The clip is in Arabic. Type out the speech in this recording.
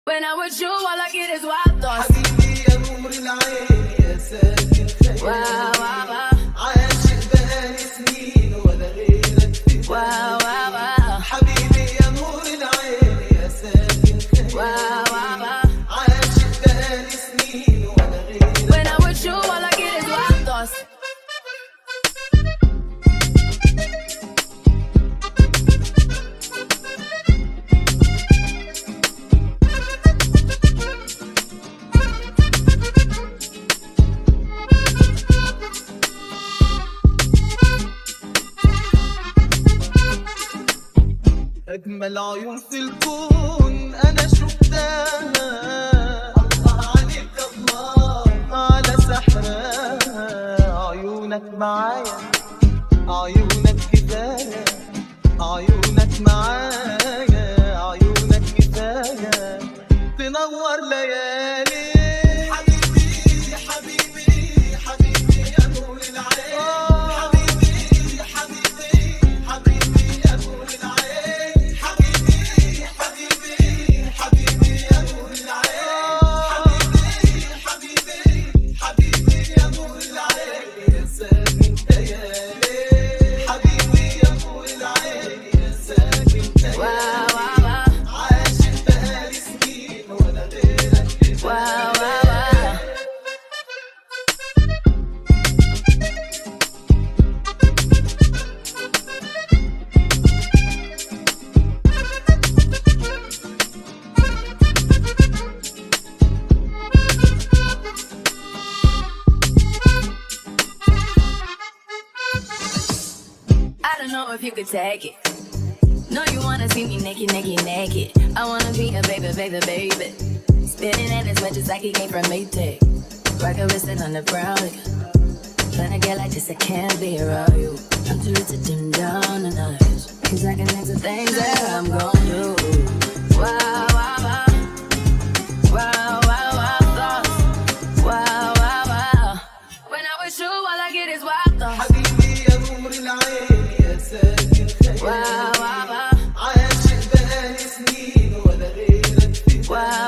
When I'm with you, all I get is wild thoughts. حبيبي يا نور العين يا ساكن خيالي واو واو واو. عاشق بقالي سنين ولا غيرك في بالي واو واو واو. حبيبي يا نور العين يا ساكن خيالي واو واو واو. عاشق بقالي سنين ولا غيرك. When I'm with you, all I get is wild thoughts. أجمل عيون في الكون أنا شفتها، الله عليك الله على سحرها. عيونك معايا عيونك كفاية، عيونك معايا عيونك كفاية تنور ليالي. حبيبي حبيبي حبيبي يا نور العين، حبيبي حبيبي حبيبي يا نور العين، حبيبي حبيبي حبيبي يا نور العين، حبيبي حبيبي حبيبي يا نور العين يا ساكن خيالي. حبيبي يا نور العين يا ساكن خيالي. واو واو واو. عاشق بقالي سنين ولا غيرك في بالي. واو واو واو. I don't know if you could take it. No, you wanna see me naked, naked, naked. I wanna be a baby, baby, baby. Spinning in as much as I can gain from Maytag. Rock a wrist on the brown. When I get like this, I can't be around you. I'm too little to dim down the night. Cause I can make some things that I'm gon' do. Wow, wow, wow. Wow, wow, wow, thoughts. Wow, wow, wow. When I'm with you, all I get is wild thoughts. حبيبي يا نور العين يا ساكن خيالي. Wow, wow, wow. عاشق بقالي سنين ولا غيرك في بالي. Wow.